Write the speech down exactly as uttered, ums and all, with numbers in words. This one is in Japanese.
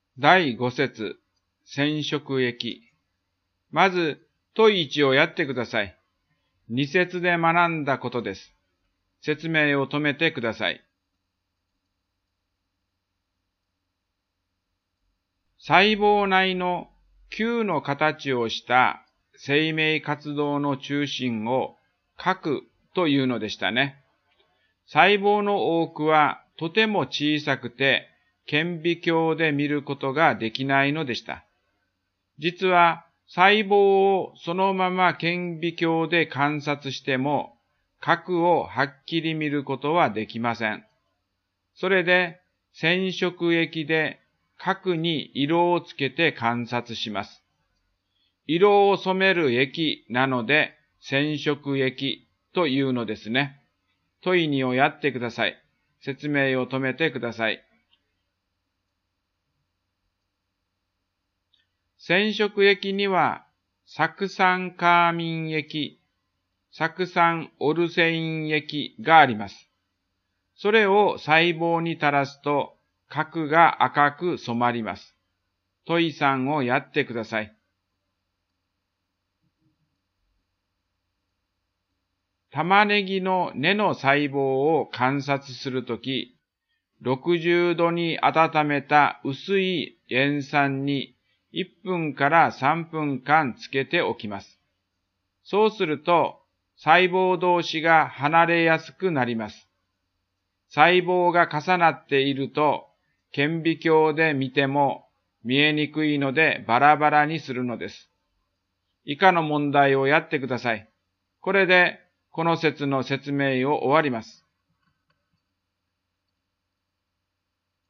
だいご節、染色液。まず、問いいちをやってください。に節で学んだことです。説明を止めてください。細胞内の球の形をした生命活動の中心を核というのでしたね。細胞の多くはとても小さくて顕微鏡で見ることができないのでした。実は細胞をそのまま顕微鏡で観察しても核をはっきり見ることはできません。それで染色液で核に色をつけて観察します。色を染める液なので染色液というのですね。問いにをやってください。説明を止めてください。染色液には酢酸カーミン液、酢酸オルセイン液があります。それを細胞に垂らすと核が赤く染まります。問いさんをやってください。玉ねぎの根の細胞を観察するとき、ろくじゅうどに温めた薄い塩酸にいっぷんからさんぷんかんつけておきます。そうすると細胞同士が離れやすくなります。細胞が重なっていると顕微鏡で見ても見えにくいのでバラバラにするのです。以下の問題をやってください。これでこの節の説明を終わります。